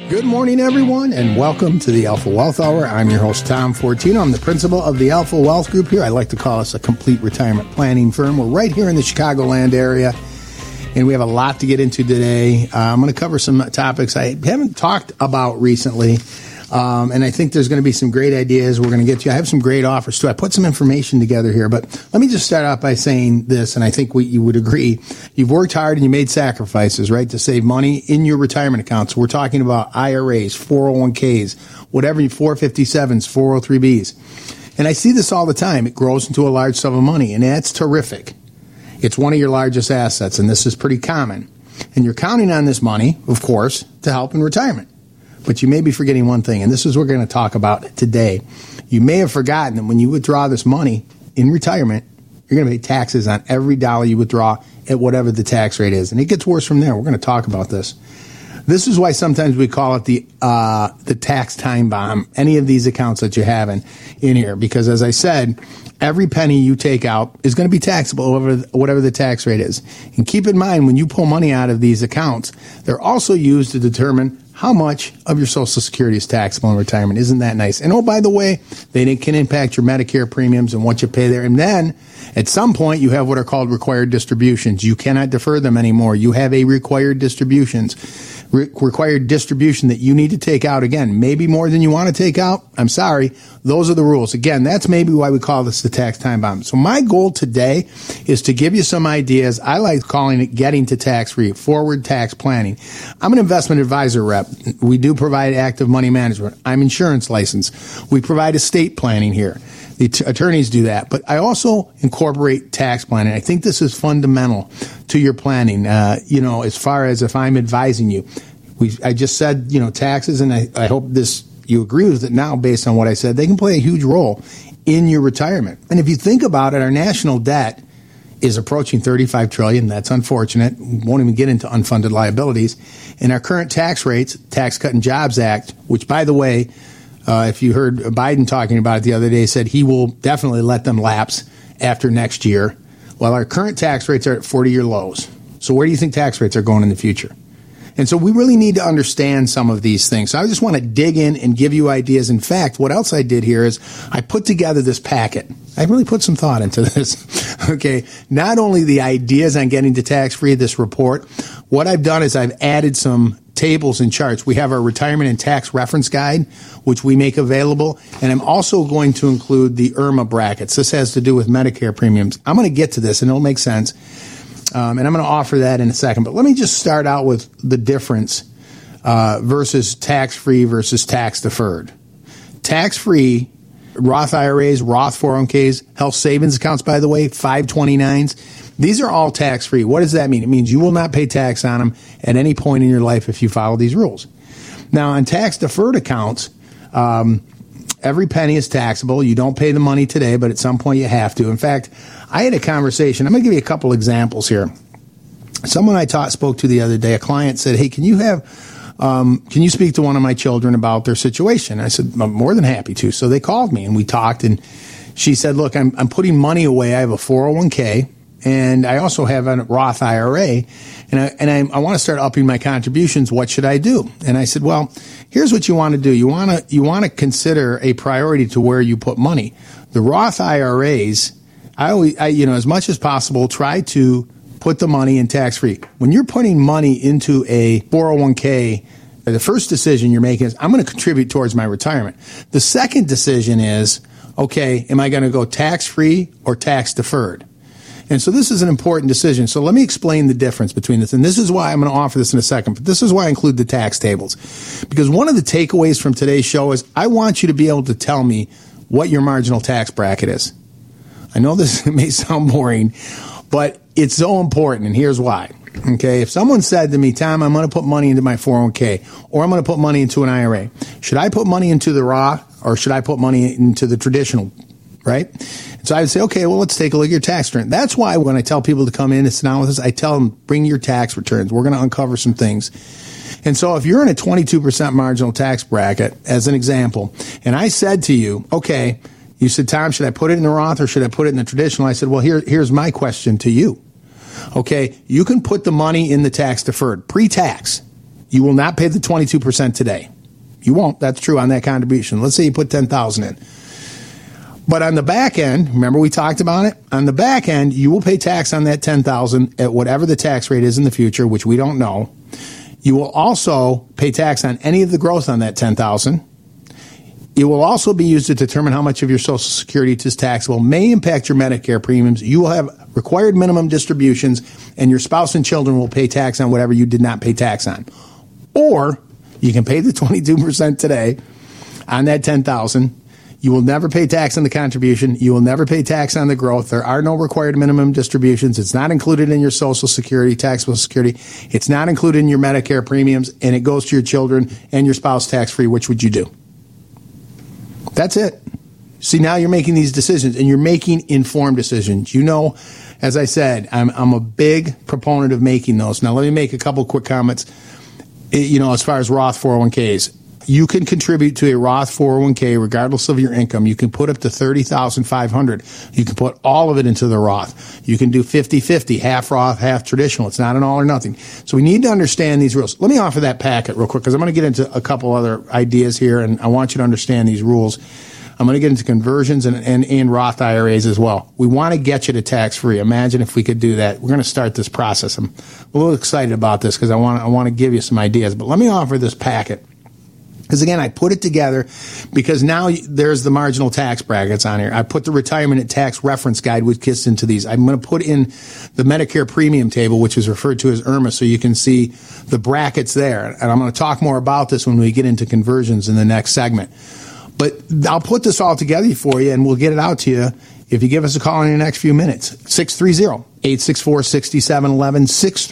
Good morning, everyone, and welcome to the Alpha Wealth Hour. I'm your host, Tom Fortino. I'm the principal of the Alpha Wealth Group here. I like to call us a complete retirement planning firm. We're right here in the Chicagoland area, and we have a lot to get into today. I'm going to cover some topics I haven't talked about recently, and I think there's going to be some great ideas we're going to get to. I have some great offers, too. I put some information together here, but let me just start out by saying this, and I think you would agree. You've worked hard and you made sacrifices, right, to save money in your retirement accounts. We're talking about IRAs, 401ks, whatever, 457s, 403bs. And I see this all the time. It grows into a large sum of money, and that's terrific. It's one of your largest assets, and this is pretty common. And you're counting on this money, of course, to help in retirement. But you may be forgetting one thing, and this is what we're going to talk about today. You may have forgotten that when you withdraw this money in retirement, you're going to pay taxes on every dollar you withdraw at whatever the tax rate is. And it gets worse from there. We're going to talk about this. This is why sometimes we call it the tax time bomb, any of these accounts that you have in here. Because as I said, every penny you take out is going to be taxable over whatever the tax rate is. And keep in mind, when you pull money out of these accounts, they're also used to determine how much of your Social Security is taxable in retirement. Isn't that nice? And oh, by the way, they can impact your Medicare premiums and what you pay there. And then at some point, you have what are called required distributions. You cannot defer them anymore. You have a required distribution that you need to take out. Again, maybe more than you want to take out. I'm sorry. Those are the rules. Again, that's maybe why we call this the tax time bomb. So my goal today is to give you some ideas. I like calling it getting to tax-free, forward tax planning. I'm an investment advisor rep. We do provide active money management. I'm insurance licensed. We provide estate planning here. The attorneys do that. But I also incorporate tax planning. I think this is fundamental to your planning, as far as if I'm advising you. I just said, taxes, and I hope you agree with it now based on what I said. They can play a huge role in your retirement. And if you think about it, our national debt is approaching $35 trillion. That's unfortunate. We won't even get into unfunded liabilities. And our current tax rates, Tax Cut and Jobs Act, which, by the way, if you heard Biden talking about it the other day, said he will definitely let them lapse after next year. Well, our current tax rates are at 40-year lows. So where do you think tax rates are going in the future? And so we really need to understand some of these things. So I just want to dig in and give you ideas. In fact, what else I did here is I put together this packet. I really put some thought into this. Okay. Not only the ideas on getting to tax-free, this report, what I've done is I've added some tables and charts. We have our retirement and tax reference guide, which we make available. And I'm also going to include the IRMA brackets. This has to do with Medicare premiums. I'm going to get to this and it'll make sense. And I'm going to offer that in a second. But let me just start out with the difference versus tax-free versus tax-deferred. Tax-free, Roth IRAs, Roth 401ks, health savings accounts, by the way, 529s. These are all tax-free. What does that mean? It means you will not pay tax on them at any point in your life if you follow these rules. Now, on tax-deferred accounts, every penny is taxable. You don't pay the money today, but at some point you have to. In fact, I had a conversation. I'm going to give you a couple examples here. Someone I spoke to the other day, a client said, hey, can you speak to one of my children about their situation? I said, I'm more than happy to. So they called me and we talked, and she said, look, I'm putting money away. I have a 401k and I also have a Roth IRA, and I want to start upping my contributions. What should I do? And I said, well, here's what you want to do. You want to consider a priority to where you put money. The Roth IRAs, I as much as possible, try to put the money in tax-free. When you're putting money into a 401k, the first decision you're making is, I'm going to contribute towards my retirement. The second decision is, okay, am I going to go tax-free or tax-deferred? And so this is an important decision. So let me explain the difference between this. And this is why I'm going to offer this in a second. But this is why I include the tax tables. Because one of the takeaways from today's show is I want you to be able to tell me what your marginal tax bracket is. I know this may sound boring, but it's so important. And here's why. Okay, if someone said to me, Tom, I'm going to put money into my 401k, or I'm going to put money into an IRA, should I put money into the Roth, or should I put money into the traditional, right? So I would say, okay, well, let's take a look at your tax return. That's why when I tell people to come in and sit down with us, I tell them, bring your tax returns. We're going to uncover some things. And so if you're in a 22% marginal tax bracket, as an example, and I said to you, okay, you said, Tom, should I put it in the Roth or should I put it in the traditional? I said, well, here's my question to you. Okay, you can put the money in the tax deferred, pre-tax. You will not pay the 22% today. You won't. That's true on that contribution. Let's say you put $10,000 in. But on the back end, remember we talked about it? On the back end, you will pay tax on that $10,000 at whatever the tax rate is in the future, which we don't know. You will also pay tax on any of the growth on that $10,000. It will also be used to determine how much of your Social Security is taxable, may impact your Medicare premiums. You will have required minimum distributions, and your spouse and children will pay tax on whatever you did not pay tax on. Or you can pay the 22% today on that $10,000. You will never pay tax on the contribution. You will never pay tax on the growth. There are no required minimum distributions. It's not included in your Social Security, taxable security. It's not included in your Medicare premiums, and it goes to your children and your spouse tax-free. Which would you do? That's it. See, now you're making these decisions, and you're making informed decisions. You know, as I said, I'm a big proponent of making those. Now, let me make a couple quick comments. You know, as far as Roth 401ks. You can contribute to a Roth 401k regardless of your income. You can put up to $30,500. You can put all of it into the Roth. You can do 50-50, half Roth, half traditional. It's not an all or nothing. So we need to understand these rules. Let me offer that packet real quick because I'm going to get into a couple other ideas here, and I want you to understand these rules. I'm going to get into conversions and Roth IRAs as well. We want to get you to tax-free. Imagine if we could do that. We're going to start this process. I'm a little excited about this because I want to give you some ideas. But let me offer this packet. Because, again, I put it together because now there's the marginal tax brackets on here. I put the retirement and tax reference guide, which gets into these. I'm going to put in the Medicare premium table, which is referred to as IRMA, so you can see the brackets there. And I'm going to talk more about this when we get into conversions in the next segment. But I'll put this all together for you, and we'll get it out to you if you give us a call in the next few minutes. 630-864-6711,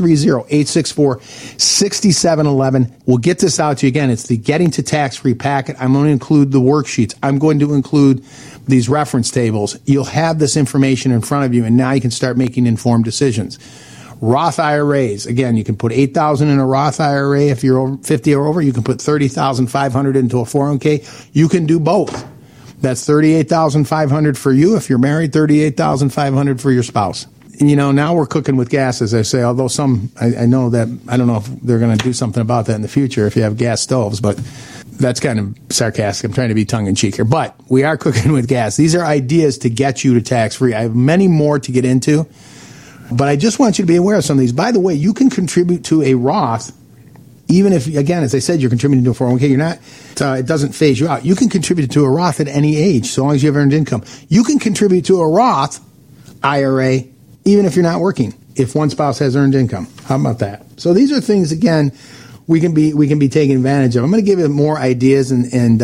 630-864-6711. We'll get this out to you again. It's the Getting to Tax-Free packet. I'm going to include the worksheets. I'm going to include these reference tables. You'll have this information in front of you, and now you can start making informed decisions. Roth IRAs. Again, you can put $8,000 in a Roth IRA if you're over 50 or over. You can put $30,500 into a 401k. You can do both. That's $38,500 for you if you're married, $38,500 for your spouse. You know, now we're cooking with gas, as I say, although some, I know that, I don't know if they're going to do something about that in the future if you have gas stoves, but that's kind of sarcastic. I'm trying to be tongue-in-cheek here, but we are cooking with gas. These are ideas to get you to tax-free. I have many more to get into. But I just want you to be aware of some of these. By the way, you can contribute to a Roth, even if, again, as I said, you're contributing to a 401k, you're not, it doesn't phase you out. You can contribute to a Roth at any age, so long as you have earned income. You can contribute to a Roth IRA, even if you're not working, if one spouse has earned income. How about that? So these are things, again, we can be taking advantage of. I'm going to give you more ideas and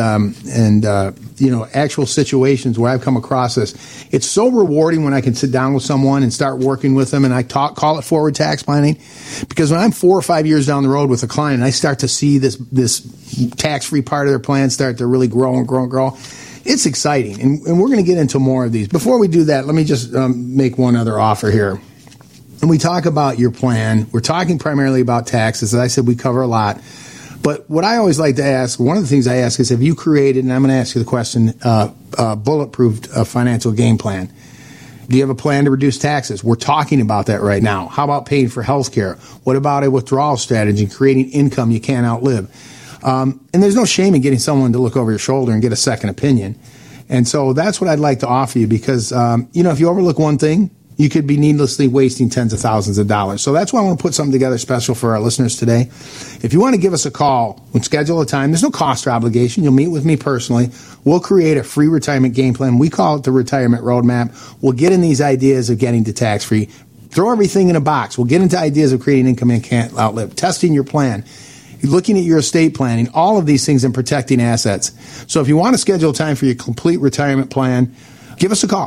you know, actual situations where I've come across this. It's so rewarding when I can sit down with someone and start working with them, and I call it forward tax planning, because when I'm 4 or 5 years down the road with a client and I start to see this tax-free part of their plan start to really grow and grow and grow, it's exciting, and we're going to get into more of these. Before we do that, let me just make one other offer here. When we talk about your plan, we're talking primarily about taxes. As I said, we cover a lot. But what I always like to ask, one of the things I ask is, have you created, and I'm going to ask you the question, bulletproof financial game plan? Do you have a plan to reduce taxes? We're talking about that right now. How about paying for health care? What about a withdrawal strategy, creating income you can't outlive? And there's no shame in getting someone to look over your shoulder and get a second opinion. And so that's what I'd like to offer you, because, you know, if you overlook one thing, you could be needlessly wasting tens of thousands of dollars. So that's why I want to put something together special for our listeners today. If you want to give us a call and schedule a time, there's no cost or obligation. You'll meet with me personally. We'll create a free retirement game plan. We call it the Retirement Roadmap. We'll get in these ideas of getting to tax-free. Throw everything in a box. We'll get into ideas of creating income you can't outlive, testing your plan, looking at your estate planning, all of these things, and protecting assets. So if you want to schedule a time for your complete retirement plan, give us a call,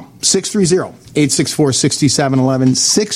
630-864-6711,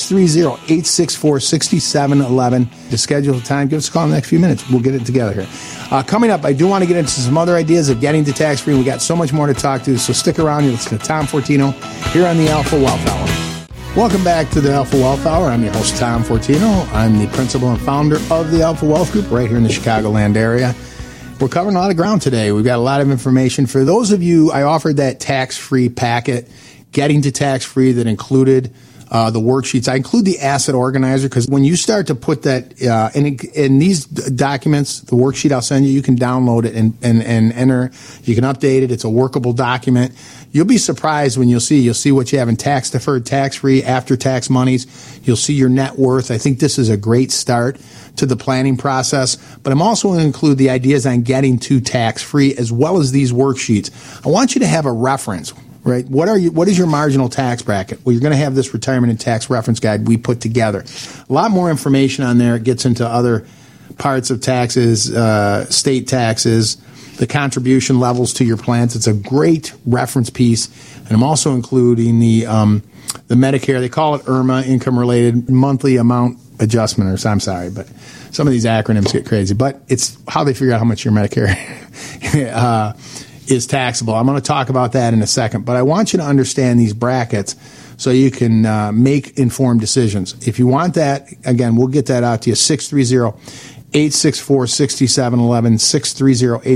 630-864-6711 to schedule a time. Give us a call in the next few minutes. We'll get it together here. Coming up, I do want to get into some other ideas of getting to tax-free. We got so much more to talk to, so stick around. You're listening to Tom Fortino here on the Alpha Wealth Hour. Welcome back to the Alpha Wealth Hour. I'm your host, Tom Fortino. I'm the principal and founder of the Alpha Wealth Group right here in the Chicagoland area. We're covering a lot of ground today. We've got a lot of information. For those of you, I offered that tax-free packet, Getting to Tax-Free, that included the worksheets. I include the asset organizer because when you start to put that in these documents, the worksheet I'll send you, you can download it and enter. You can update it. It's a workable document. You'll be surprised when you'll see what you have in tax deferred, tax free, after tax monies. You'll see your net worth. I think this is a great start to the planning process, but I'm also going to include the ideas on getting to tax free as well as these worksheets. I want you to have a reference. Right? What is your marginal tax bracket? Well, you're going to have this retirement and tax reference guide we put together. A lot more information on there. It gets into other parts of taxes, state taxes, the contribution levels to your plans. It's a great reference piece. And I'm also including the Medicare. They call it IRMA, income related monthly amount adjustment, or I'm sorry, but some of these acronyms get crazy. But it's how they figure out how much your Medicare is taxable. I'm going to talk about that in a second, but I want you to understand these brackets so you can make informed decisions. If you want that, again, we'll get that out to you. 630-864-6711,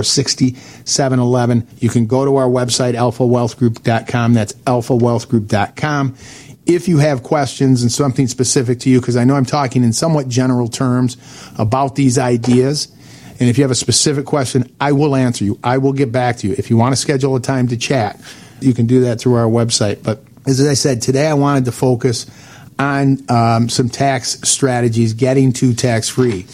630-864-6711. You can go to our website, alphawealthgroup.com. That's alphawealthgroup.com. If you have questions and something specific to you, because I know I'm talking in somewhat general terms about these ideas, and if you have a specific question, I will answer you. I will get back to you. If you want to schedule a time to chat, you can do that through our website. But as I said, today I wanted to focus on some tax strategies, getting to tax-free.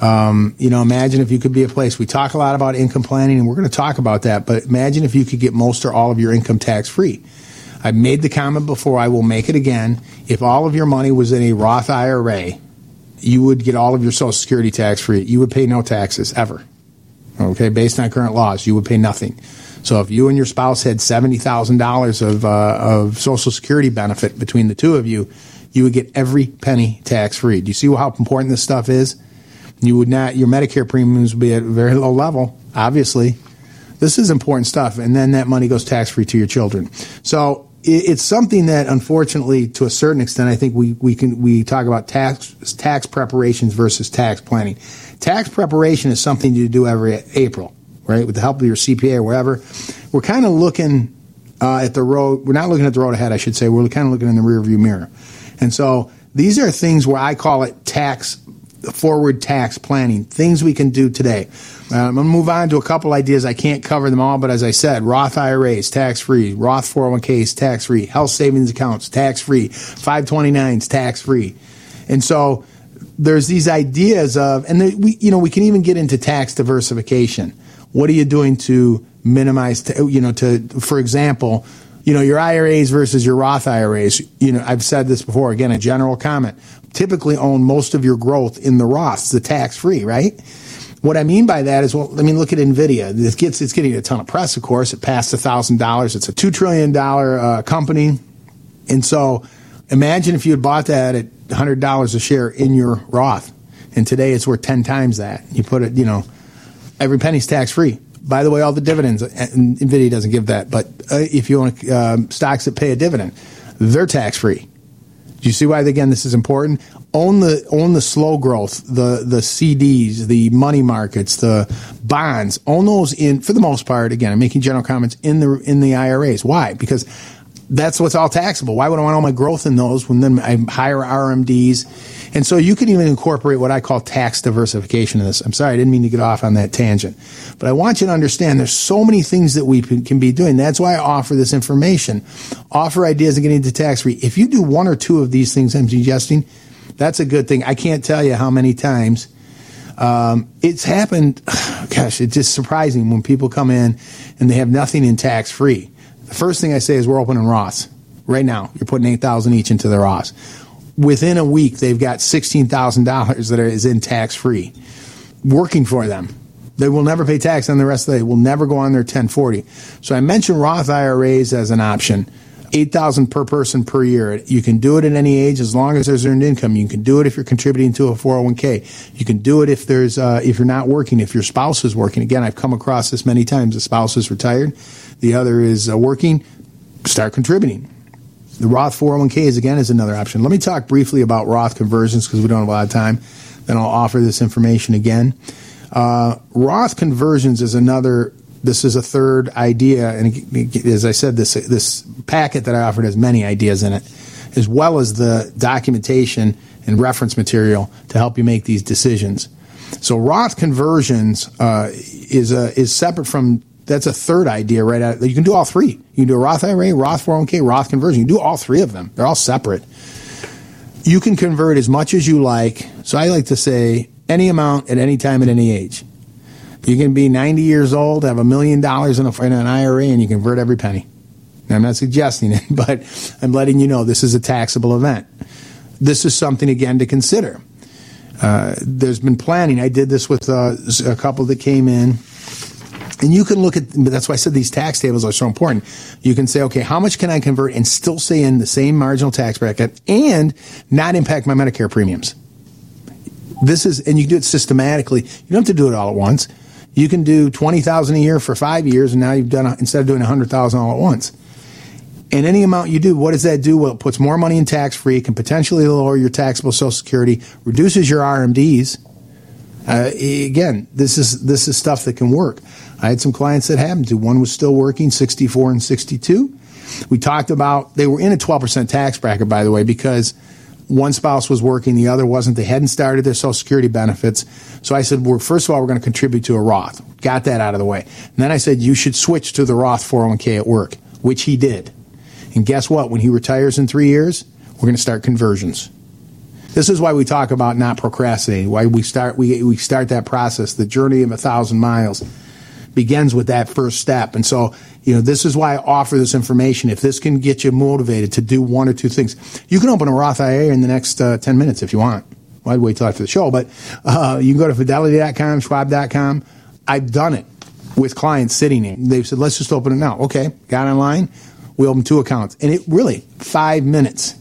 Imagine if you could be a place. We talk a lot about income planning, and we're going to talk about that. But imagine if you could get most or all of your income tax-free. I've made the comment before. I will make it again. If all of your money was in a Roth IRA, you would get all of your Social Security tax-free. You would pay no taxes, ever. Okay, based on current laws, you would pay nothing. So if you and your spouse had $70,000 of Social Security benefit between the two of you, you would get every penny tax-free. Do you see how important this stuff is? You would not. Your Medicare premiums would be at a very low level, obviously. This is important stuff, and then that money goes tax-free to your children. So it's something that, unfortunately, to a certain extent, I think we talk about tax preparations versus tax planning. Tax preparation is something you do every April, right? With the help of your CPA or wherever. We're kind of looking at the road. We're not looking at the road ahead, I should say. We're kind of looking in the rearview mirror. And so these are things where I call it forward tax planning, things we can do today. I'm going to move on to a couple ideas. I can't cover them all, but as I said, Roth IRAs, tax-free, Roth 401ks, tax-free, health savings accounts, tax-free, 529s, tax-free. And so there's these ideas of, and we can even get into tax diversification. What are you doing to minimize, for example, your IRAs versus your Roth IRAs. I've said this before, again, a general comment. Typically own most of your growth in the Roths, the tax-free, right? What I mean by that is, look at NVIDIA. It's getting a ton of press, of course. It passed $1,000. It's a $2 trillion company. And so imagine if you had bought that at $100 a share in your Roth. And today it's worth 10 times that. You put it, every penny's tax-free. By the way, all the dividends, and NVIDIA doesn't give that, but if you own stocks that pay a dividend, they're tax-free. Do you see why, again, this is important? Own the slow growth, the CDs, the money markets, the bonds. Own those for the most part, again, I'm making general comments, in the IRAs. Why? Because that's what's all taxable. Why would I want all my growth in those when then I hire RMDs? And so you can even incorporate what I call tax diversification in this. I'm sorry, I didn't mean to get off on that tangent. But I want you to understand there's so many things that we can be doing. That's why I offer this information. Offer ideas of getting into tax-free. If you do one or two of these things I'm suggesting, that's a good thing. I can't tell you how many times it's happened. Gosh, it's just surprising when people come in and they have nothing in tax-free. The first thing I say is we're opening Roths. Right now, you're putting $8,000 each into the Roths. Within a week, they've got $16,000 that is in tax-free, working for them. They will never pay tax on the rest of it. They will never go on their 1040. So I mentioned Roth IRAs as an option. $8,000 per person per year. You can do it at any age as long as there's earned income. You can do it if you're contributing to a 401k. You can do it if you're not working, if your spouse is working. Again, I've come across this many times. The spouse is retired, the other is working. Start contributing. The Roth 401ks, again, is another option. Let me talk briefly about Roth conversions because we don't have a lot of time. Then I'll offer this information again. Roth conversions is this is a third idea. And as I said, this packet that I offered has many ideas in it. as well as the documentation and reference material to help you make these decisions. So Roth conversions is separate from, that's a third idea right out. You can do all three. You can do a Roth IRA, Roth 401k, Roth conversion. You can do all three of them. They're all separate. You can convert as much as you like. So I like to say any amount at any time at any age. You can be 90 years old, have $1 million in an IRA, and you convert every penny. Now, I'm not suggesting it, but I'm letting you know this is a taxable event. This is something, again, to consider. There's been planning. I did this with a couple that came in. And you can look at, that's why I said these tax tables are so important. You can say, okay, how much can I convert and still stay in the same marginal tax bracket and not impact my Medicare premiums? This is, and you can do it systematically. You don't have to do it all at once. You can do $20,000 a year for 5 years, and now you've done, instead of doing $100,000 all at once. And any amount you do, what does that do? Well, it puts more money in tax-free, can potentially lower your taxable Social Security, reduces your RMDs. Again, this is stuff that can work. I had some clients that happened to. One was still working, 64 and 62. We talked about, they were in a 12% tax bracket, by the way, because one spouse was working, the other wasn't. They hadn't started their Social Security benefits. So I said, well, first of all, we're going to contribute to a Roth. Got that out of the way. And then I said, you should switch to the Roth 401k at work, which he did. And guess what? When he retires in 3 years, we're going to start conversions. This is why we talk about not procrastinating, why we start that process. The journey of 1,000 miles begins with that first step. And so, this is why I offer this information. If this can get you motivated to do one or two things, you can open a Roth IRA in the next 10 minutes if you want. Well, I'd wait till after the show, but you can go to Fidelity.com, Schwab.com. I've done it with clients sitting there. They've said, let's just open it now. Okay, got online. We opened 2 accounts. And it really, 5 minutes.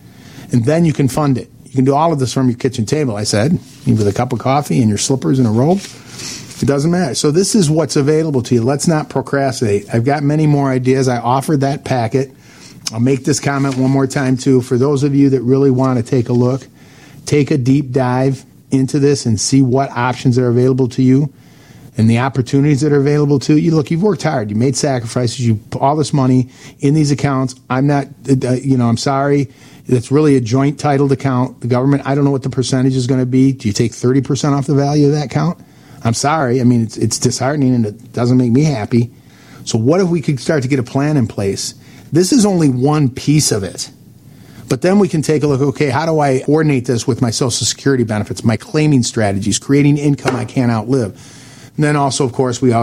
And then you can fund it. You can do all of this from your kitchen table, I said, with a cup of coffee and your slippers and a robe. It doesn't matter. So this is what's available to you. Let's not procrastinate. I've got many more ideas. I offered that packet. I'll make this comment one more time, too. For those of you that really want to take a look, take a deep dive into this and see what options are available to you and the opportunities that are available to you. Look, you've worked hard. You made sacrifices. You put all this money in these accounts. I'm not, I'm sorry. It's really a joint titled account. The government, I don't know what the percentage is going to be. Do you take 30% off the value of that account? I'm sorry. I mean, it's disheartening and it doesn't make me happy. So what if we could start to get a plan in place? This is only one piece of it. But then we can take a look, okay, how do I coordinate this with my Social Security benefits, my claiming strategies, creating income I can't outlive? And then also, of course, the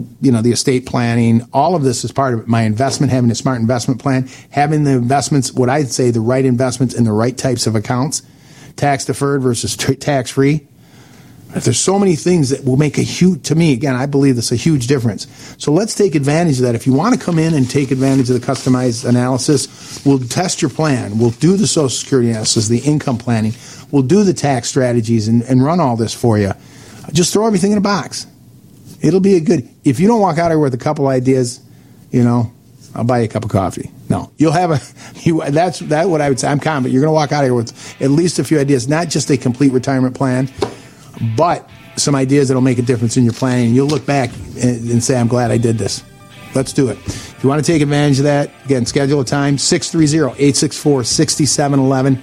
estate planning, all of this is part of it. My investment, having a smart investment plan, having the investments, what I'd say, the right investments in the right types of accounts, tax deferred versus tax free. There's so many things that will make to me, again, I believe this a huge difference. So let's take advantage of that. If you want to come in and take advantage of the customized analysis, we'll test your plan. We'll do the Social Security analysis, the income planning. We'll do the tax strategies and run all this for you. Just throw everything in a box. It'll be if you don't walk out here with a couple ideas, I'll buy you a cup of coffee. No, you'll have that's what I would say. I'm confident you're going to walk out here with at least a few ideas, not just a complete retirement plan, but some ideas that'll make a difference in your planning. And you'll look back and say, I'm glad I did this. Let's do it. If you want to take advantage of that, again, schedule a time, 630-864-6711,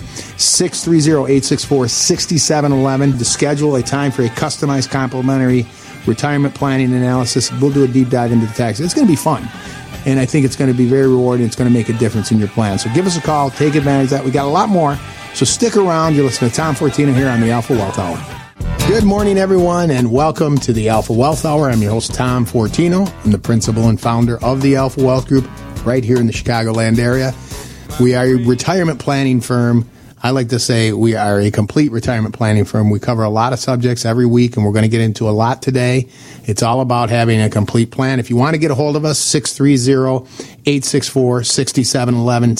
630-864-6711 to schedule a time for a customized complimentary retirement planning analysis. We'll do a deep dive into the taxes. It's going to be fun. And I think it's going to be very rewarding. It's going to make a difference in your plan. So give us a call. Take advantage of that. We got a lot more. So stick around. You're listening to Tom Fortino here on the Alpha Wealth Hour. Good morning, everyone, and welcome to the Alpha Wealth Hour. I'm your host, Tom Fortino. I'm the principal and founder of the Alpha Wealth Group right here in the Chicagoland area. We are a retirement planning firm. I like to say we are a complete retirement planning firm. We cover a lot of subjects every week, and we're going to get into a lot today. It's all about having a complete plan. If you want to get a hold of us, 630-864-6711,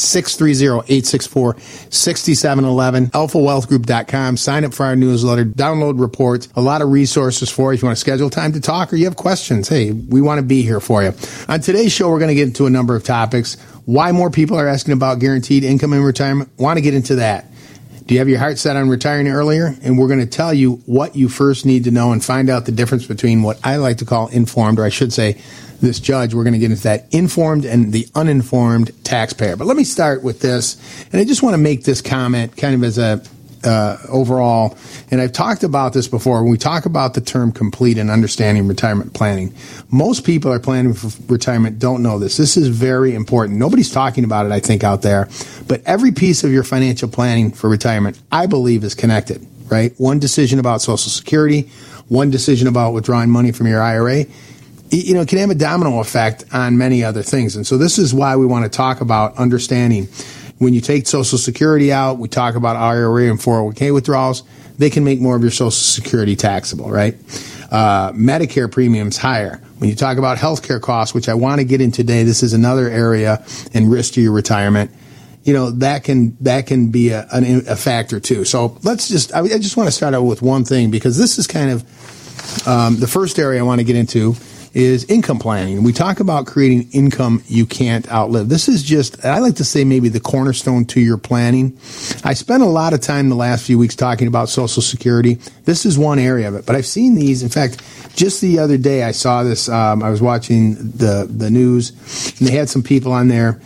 630-864-6711, alphawealthgroup.com. Sign up for our newsletter, download reports, a lot of resources for you. If you want to schedule time to talk or you have questions, hey, we want to be here for you. On today's show, we're going to get into a number of topics. Why more people are asking about guaranteed income in retirement. Want to get into that. Do you have your heart set on retiring earlier? And we're going to tell you what you first need to know and find out the difference between what I like to call informed, or I should say, this judge, we're going to get into that informed and the uninformed taxpayer. But let me start with this, and I just want to make this comment kind of as a overall, and I've talked about this before. When we talk about the term complete and understanding retirement planning, most people are planning for retirement don't know this. This is very important. Nobody's talking about it, I think, out there. But every piece of your financial planning for retirement, I believe, is connected, right? One decision about Social Security, one decision about withdrawing money from your IRA, it can have a domino effect on many other things. And so this is why we want to talk about understanding. When you take Social Security out, we talk about IRA and 401k withdrawals, they can make more of your Social Security taxable, right? Medicare premiums higher. When you talk about healthcare costs, which I want to get in today, this is another area and risk to your retirement. That can be a factor too. So I just want to start out with one thing, because this is kind of the first area I want to get into is income planning. We talk about creating income you can't outlive. This is just, I like to say, maybe the cornerstone to your planning. I spent a lot of time the last few weeks talking about Social Security. This is one area of it, but I've seen these. In fact, just the other day I saw this. I was watching the news, and they had some people on there.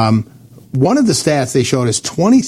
One of the stats they showed is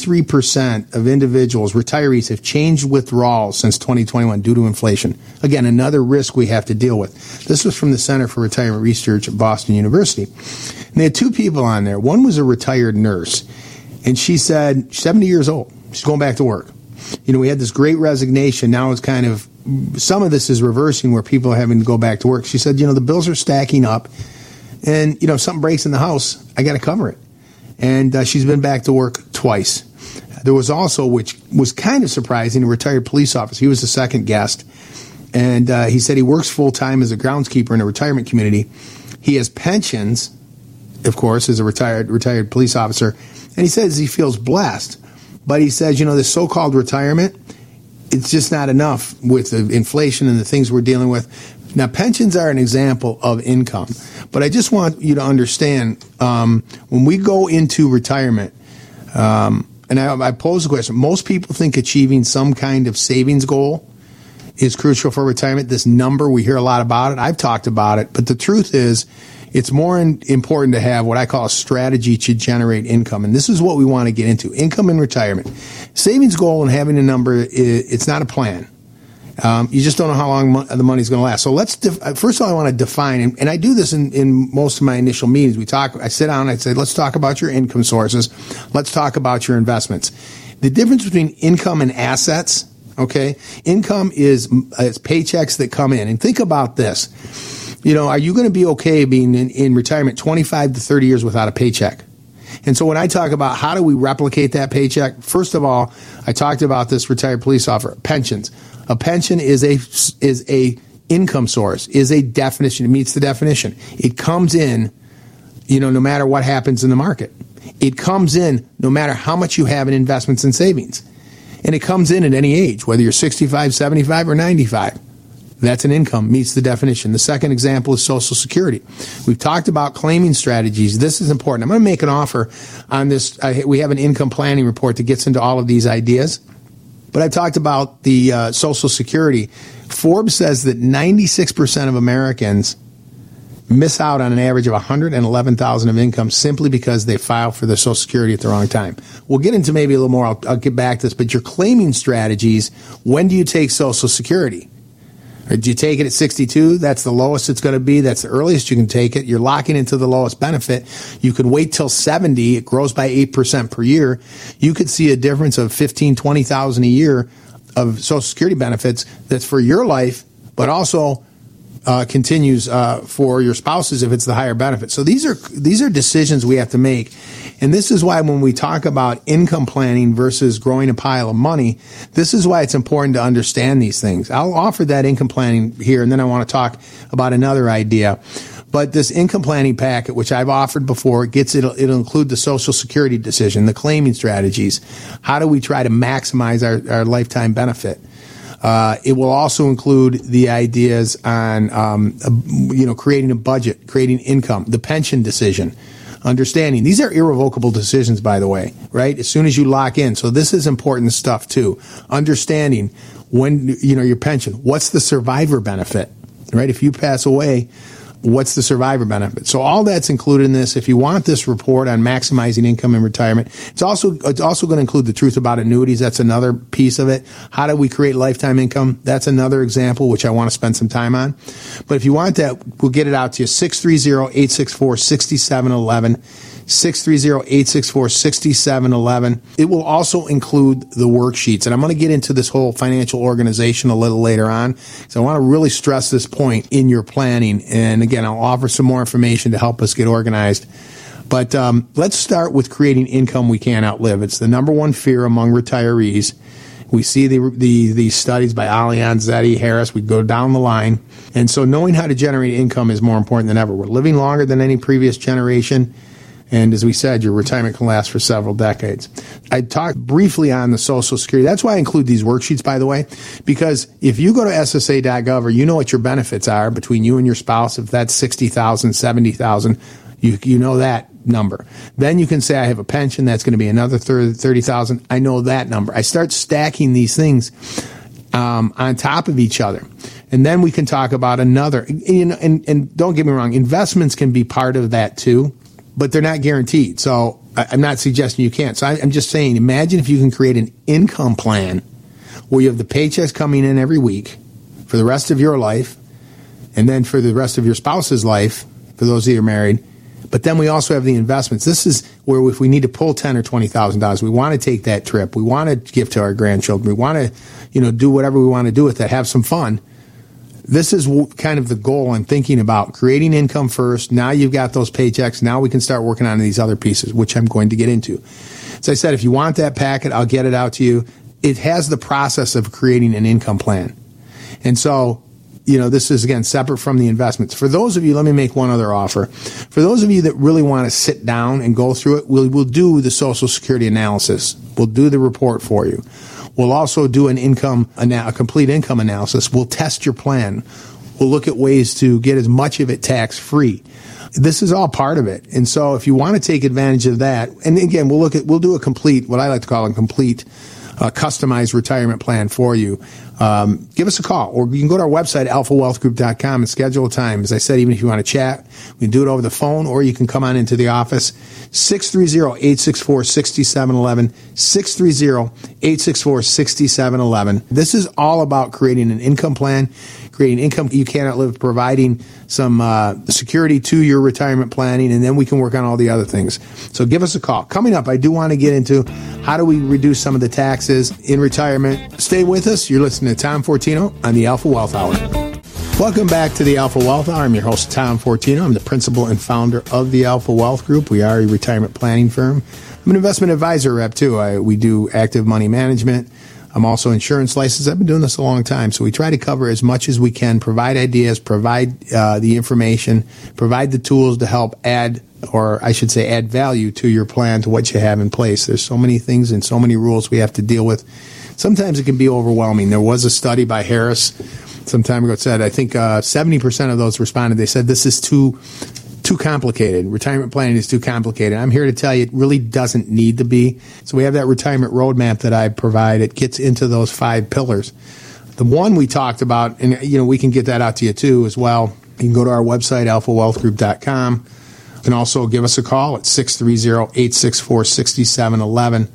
23% of individuals, retirees, have changed withdrawals since 2021 due to inflation. Again, another risk we have to deal with. This was from the Center for Retirement Research at Boston University. And they had two people on there. One was a retired nurse, and she said, 70 years old, she's going back to work. We had this great resignation. Now it's kind of, some of this is reversing where people are having to go back to work. She said, the bills are stacking up, and, if something breaks in the house, I got to cover it. And she's been back to work twice. There was also, which was kind of surprising, a retired police officer. He was the second guest. And he said he works full-time as a groundskeeper in a retirement community. He has pensions, of course, as a retired police officer. And he says he feels blessed. But he says, this so-called retirement, it's just not enough with the inflation and the things we're dealing with. Now, pensions are an example of income, but I just want you to understand, when we go into retirement, and I pose the question, most people think achieving some kind of savings goal is crucial for retirement. This number, we hear a lot about it. I've talked about it, but the truth is, it's more important to have what I call a strategy to generate income. And this is what we want to get into, income in retirement. Savings goal and having a number, it's not a plan. You just don't know how long the money's going to last. So first of all, I want to define, and I do this in most of my initial meetings. I sit down and I say, let's talk about your income sources. Let's talk about your investments. The difference between income and assets, okay? Income is paychecks that come in. And think about this. Are you going to be okay being in retirement 25 to 30 years without a paycheck? And so when I talk about how do we replicate that paycheck, first of all, I talked about this retired police officer, pensions. A pension is a income source, is a definition. It meets the definition. It comes in, no matter what happens in the market. It comes in no matter how much you have in investments and savings. And it comes in at any age, whether you're 65, 75, or 95. That's an income, meets the definition. The second example is Social Security. We've talked about claiming strategies. This is important. I'm going to make an offer on this. We have an income planning report that gets into all of these ideas. But I talked about the Social Security. Forbes says that 96% of Americans miss out on an average of $111,000 of income simply because they file for their Social Security at the wrong time. We'll get into maybe a little more. I'll get back to this. But your claiming strategies, when do you take Social Security? Or do you take it at 62? That's the lowest it's going to be. That's the earliest you can take it. You're locking into the lowest benefit. You could wait till 70. It grows by 8% per year. You could see a difference of $15,000, $20,000 a year of Social Security benefits that's for your life, but also continues for your spouses if it's the higher benefit. So these are decisions we have to make. And this is why when we talk about income planning versus growing a pile of money, this is why it's important to understand these things. I'll offer that income planning here, and then I want to talk about another idea. But this income planning packet, which I've offered before, it'll include the Social Security decision, the claiming strategies. How do we try to maximize our lifetime benefit? It will also include the ideas on, creating a budget, creating income, the pension decision, understanding. These are irrevocable decisions, by the way, right? As soon as you lock in. So this is important stuff too. Understanding when, your pension, what's the survivor benefit, right? If you pass away, What's the survivor benefit? So all that's included in this. If you want this report on maximizing income in retirement, it's also going to include the truth about annuities. That's another piece of it. How do we create lifetime income? That's another example, which I want to spend some time on. But if you want that, we'll get it out to you. 630-864-6711. 630-864-6711. It will also include the worksheets. And I'm going to get into this whole financial organization a little later on. So I want to really stress this point in your planning. And again, I'll offer some more information to help us get organized. But let's start with creating income we can't outlive. It's the number one fear among retirees. We see the studies by Allianz, Zeti, Harris. We go down the line. And so knowing how to generate income is more important than ever. We're living longer than any previous generation. And as we said, your retirement can last for several decades. I talked briefly on the Social Security. That's why I include these worksheets, by the way, because if you go to SSA.gov or you know what your benefits are between you and your spouse, if that's $60,000, $70,000, you know that number. Then you can say, I have a pension, that's going to be another $30,000. I know that number. I start stacking these things on top of each other. And then we can talk about another. And don't get me wrong, investments can be part of that too, but they're not guaranteed. So I'm not suggesting you can't. So I'm just saying, imagine if you can create an income plan where you have the paychecks coming in every week for the rest of your life, and then for the rest of your spouse's life, for those that are married. But then we also have the investments. This is where if we need to pull $10,000 or $20,000, we want to take that trip. We want to give to our grandchildren. We want to, do whatever we want to do with that, have some fun. This is kind of the goal I'm thinking about, creating income first. Now you've got those paychecks. Now we can start working on these other pieces, which I'm going to get into. As I said, if you want that packet, I'll get it out to you. It has the process of creating an income plan. And so, this is, again, separate from the investments. For those of you, let me make one other offer. For those of you that really want to sit down and go through it, we'll do the Social Security analysis. We'll do the report for you. We'll also do a complete income analysis. We'll test your plan. We'll look at ways to get as much of it tax-free. This is all part of it. And so if you want to take advantage of that, and again, we'll do a complete, what I like to call a complete customized retirement plan for you. Give us a call, or you can go to our website, alphawealthgroup.com, and schedule a time. As I said, even if you want to chat, we can do it over the phone, or you can come on into the office. 630-864-6711, 630-864-6711. This is all about creating an income plan, creating income you cannot live, providing some security to your retirement planning, and then we can work on all the other things. So give us a call. Coming up, I do want to get into how do we reduce some of the taxes in retirement. Stay with us. You're listening to Tom Fortino on the Alpha Wealth Hour. Welcome back to the Alpha Wealth Hour. I'm your host, Tom Fortino. I'm the principal and founder of the Alpha Wealth Group. We are a retirement planning firm. I'm an investment advisor rep, too. We do active money management. I'm also insurance licensed. I've been doing this a long time. So we try to cover as much as we can, provide ideas, provide the information, provide the tools to help add value to your plan, to what you have in place. There's so many things and so many rules we have to deal with. Sometimes it can be overwhelming. There was a study by Harris some time ago that said, I think 70% of those responded. They said this is too complicated. Retirement planning is too complicated. I'm here to tell you it really doesn't need to be. So we have that retirement roadmap that I provide. It gets into those 5 pillars. The one we talked about, and we can get that out to you too as well. You can go to our website, alphawealthgroup.com. You can also give us a call at 630-864-6711.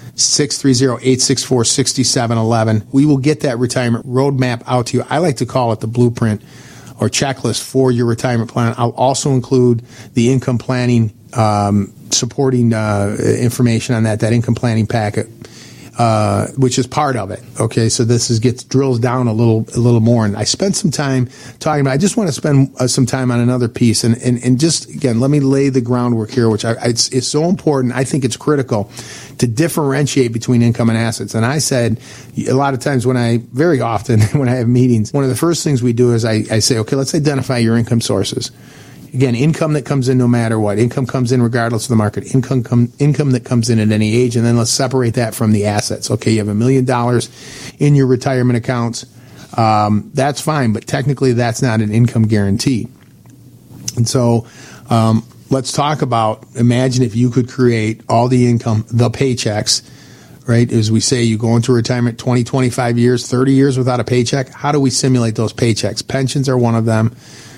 630-864-6711. We will get that retirement roadmap out to you. I like to call it the blueprint or checklist for your retirement plan. I'll also include the income planning supporting information on that income planning packet, which is part of it. Okay, so this drills down a little more. And I spent some time talking about. I just want to spend some time on another piece, and just again, let me lay the groundwork here, which it's so important. I think it's critical to differentiate between income and assets. And I said a lot of times very often when I have meetings, one of the first things we do is I say, okay, let's identify your income sources. Again, income that comes in no matter what. Income comes in regardless of the market. Income that comes in at any age. And then let's separate that from the assets. Okay, you have $1 million in your retirement accounts. That's fine, but technically that's not an income guarantee. And so let's talk about, imagine if you could create all the income, the paychecks, right? As we say, you go into retirement 20, 25 years, 30 years without a paycheck. How do we simulate those paychecks? Pensions are one of them.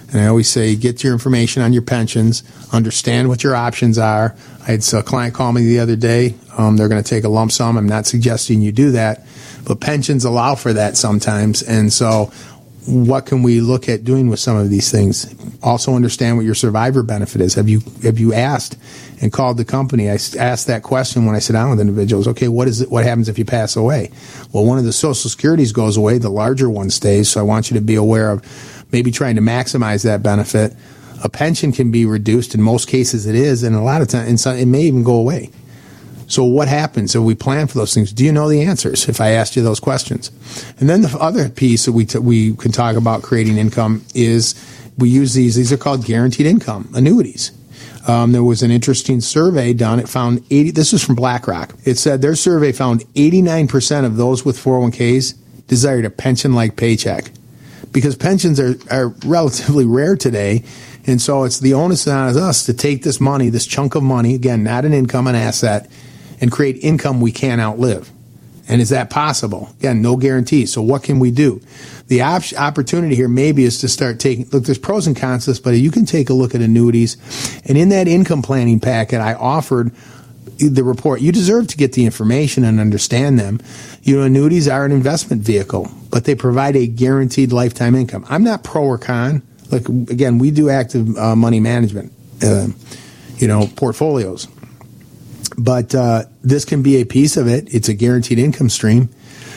And I always say, get your information on your pensions, understand what your options are. I had a client call me the other day. They're going to take a lump sum. I'm not suggesting you do that, but pensions allow for that sometimes. And so what can we look at doing with some of these things? Also understand what your survivor benefit is. Have you asked and called the company? I asked that question when I sit down with individuals. Okay, what happens if you pass away? Well, one of the Social Securities goes away, the larger one stays. So I want you to be aware of maybe trying to maximize that benefit. A pension can be reduced. In most cases it is, and a lot of times it may even go away. So what happens if we plan for those things? Do you know the answers if I asked you those questions? And then the other piece that we can talk about creating income is we use these are called guaranteed income annuities. There was an interesting survey done. It found this is from BlackRock. It said their survey found 89% of those with 401ks desired a pension-like paycheck, because pensions are relatively rare today. And so it's the onus on us to take this money, this chunk of money, again, not an income, an asset, and create income we can't outlive. And is that possible? Again, no guarantee. So what can we do? The opportunity here maybe is to start look, there's pros and cons to this, but you can take a look at annuities. And in that income planning packet, I offered the report. You deserve to get the information and understand them. Annuities are an investment vehicle, but they provide a guaranteed lifetime income. I'm not pro or con. Like, again, we do active money management, portfolios. But this can be a piece of it. It's a guaranteed income stream,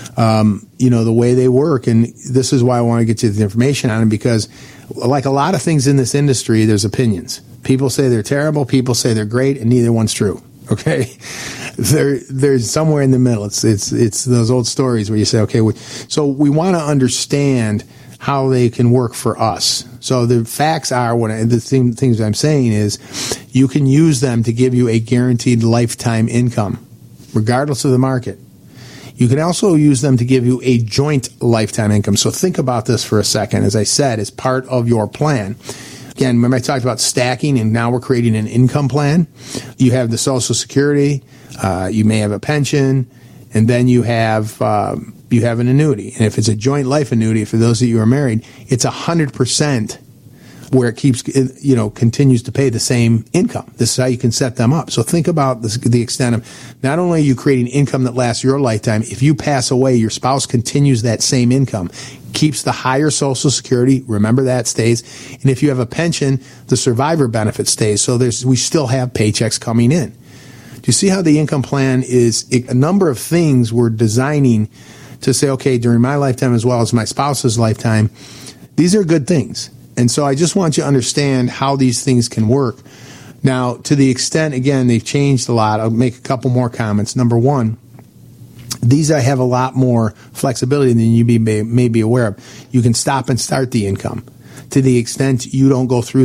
the way they work. And this is why I want to get you the information on them, because like a lot of things in this industry, there's opinions. People say they're terrible. People say they're great, and neither one's true. Okay? There's somewhere in the middle. It's those old stories where you say, okay, so we want to understand how they can work for us. So the facts are, things I'm saying is, you can use them to give you a guaranteed lifetime income, regardless of the market. You can also use them to give you a joint lifetime income. So think about this for a second. As I said, as part of your plan. Again, remember I talked about stacking, and now we're creating an income plan. You have the Social Security, you may have a pension, and then you have an annuity. And if it's a joint life annuity, for those of you who are married, it's 100% where it keeps, continues to pay the same income. This is how you can set them up. So think about the extent of, not only are you creating income that lasts your lifetime, if you pass away, your spouse continues that same income, keeps the higher Social Security, remember that stays. And if you have a pension, the survivor benefit stays. So we still have paychecks coming in. Do you see how the income plan is a number of things we're designing to say, okay, during my lifetime as well as my spouse's lifetime, these are good things. And so I just want you to understand how these things can work. Now, to the extent, again, they've changed a lot, I'll make a couple more comments. Number one, these have a lot more flexibility than you may be aware of. You can stop and start the income. To the extent you don't go through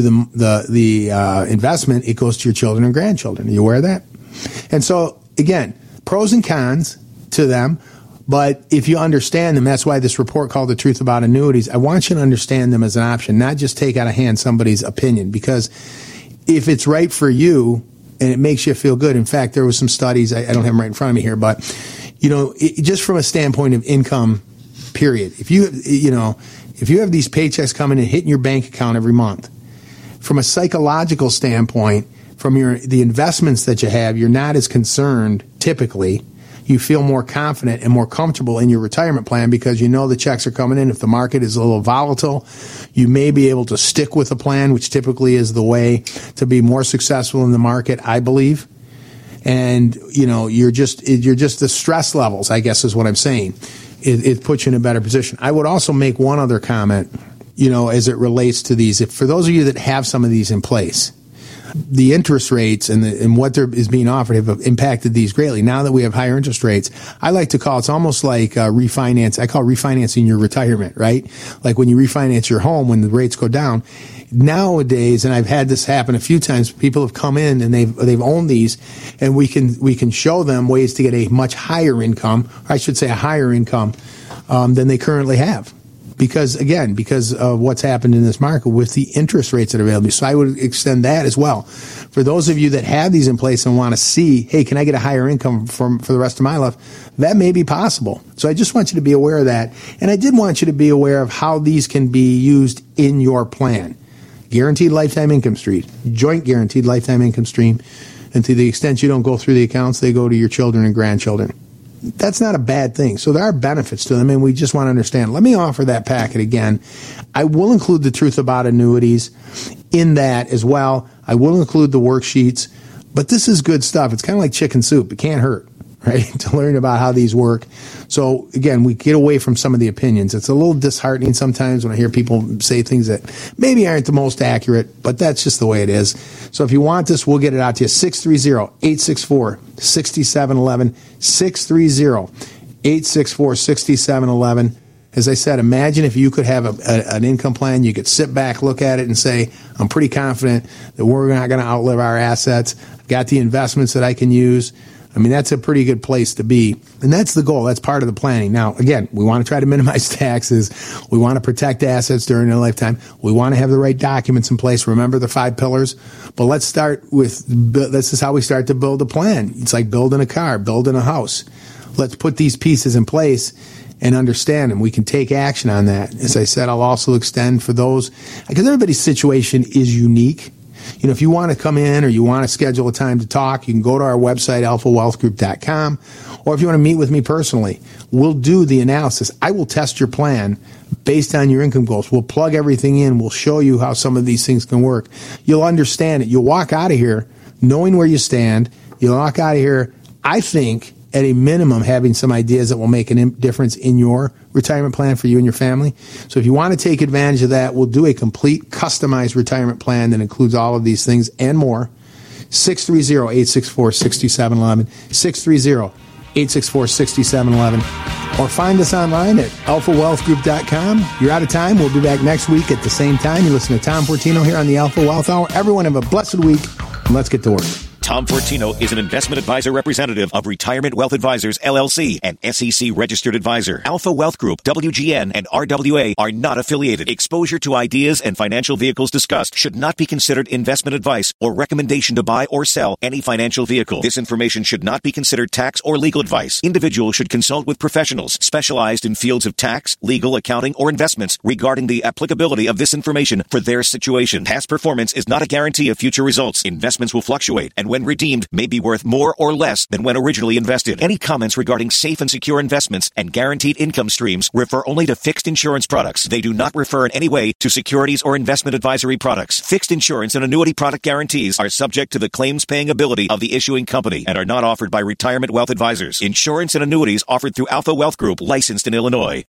the investment, it goes to your children and grandchildren. Are you aware of that? And so, again, pros and cons to them. But if you understand them, that's why this report called The Truth About Annuities, I want you to understand them as an option, not just take out of hand somebody's opinion. Because if it's right for you and it makes you feel good, in fact, there was some studies, I don't have them right in front of me here, but, just from a standpoint of income, period, if you have these paychecks coming and hitting your bank account every month, from a psychological standpoint, from the investments that you have, you're not as concerned typically. You feel more confident and more comfortable in your retirement plan because you know the checks are coming in. If the market is a little volatile, you may be able to stick with a plan, which typically is the way to be more successful in the market, I believe. And, you're just the stress levels, I guess is what I'm saying. It puts you in a better position. I would also make one other comment, as it relates to these. For those of you that have some of these in place, the interest rates and what is being offered have impacted these greatly. Now that we have higher interest rates, I like to call it's almost like refinance. I call refinancing your retirement, right? Like when you refinance your home when the rates go down. Nowadays, and I've had this happen a few times, people have come in and they've owned these, and we can show them ways to get a much higher income, or I should say a higher income than they currently have. Because of what's happened in this market with the interest rates that are available. So I would extend that as well. For those of you that have these in place and want to see, hey, can I get a higher income for the rest of my life? That may be possible. So I just want you to be aware of that. And I did want you to be aware of how these can be used in your plan. guaranteed lifetime income stream, joint guaranteed lifetime income stream. And to the extent you don't go through the accounts, they go to your children and grandchildren. That's not a bad thing. So there are benefits to them, and we just want to understand. Let me offer that packet again. I will include the truth about annuities in that as well. I will include the worksheets, but this is good stuff. It's kind of like chicken soup. It can't hurt, right, to learn about how these work. So, again, we get away from some of the opinions. It's a little disheartening sometimes when I hear people say things that maybe aren't the most accurate, but that's just the way it is. So if you want this, we'll get it out to you. 630-864-6711, 630-864-6711. As I said, imagine if you could have an income plan. You could sit back, look at it, and say, I'm pretty confident that we're not going to outlive our assets. I've got the investments that I can use. I mean, that's a pretty good place to be. And that's the goal. That's part of the planning. Now, again, we want to try to minimize taxes. We want to protect assets during their lifetime. We want to have the right documents in place. Remember the 5 pillars? But let's start with, this is how we start to build a plan. It's like building a car, building a house. Let's put these pieces in place and understand them. We can take action on that. As I said, I'll also extend for those, because everybody's situation is unique. You know, if you want to come in or you want to schedule a time to talk, you can go to our website, alphawealthgroup.com, or if you want to meet with me personally, we'll do the analysis. I will test your plan based on your income goals. We'll plug everything in. We'll show you how some of these things can work. You'll understand it. You'll walk out of here knowing where you stand. You'll walk out of here, I think, at a minimum, having some ideas that will make a difference in your retirement plan for you and your family. So if you want to take advantage of that, we'll do a complete customized retirement plan that includes all of these things and more. 630-864-6711, 630-864-6711, or find us online at alphawealthgroup.com. You're out of time. We'll be back next week at the same time. You listen to Tom Fortino here on the Alpha Wealth Hour. Everyone have a blessed week, and let's get to work. Tom Fortino is an investment advisor representative of Retirement Wealth Advisors, LLC, and SEC-registered advisor. Alpha Wealth Group, WGN, and RWA are not affiliated. Exposure to ideas and financial vehicles discussed should not be considered investment advice or recommendation to buy or sell any financial vehicle. This information should not be considered tax or legal advice. Individuals should consult with professionals specialized in fields of tax, legal, accounting, or investments regarding the applicability of this information for their situation. Past performance is not a guarantee of future results. Investments will fluctuate, and when redeemed, may be worth more or less than when originally invested. Any comments regarding safe and secure investments and guaranteed income streams refer only to fixed insurance products. They do not refer in any way to securities or investment advisory products. Fixed insurance and annuity product guarantees are subject to the claims-paying ability of the issuing company and are not offered by Retirement Wealth Advisors. Insurance and annuities offered through Alpha Wealth Group, licensed in Illinois.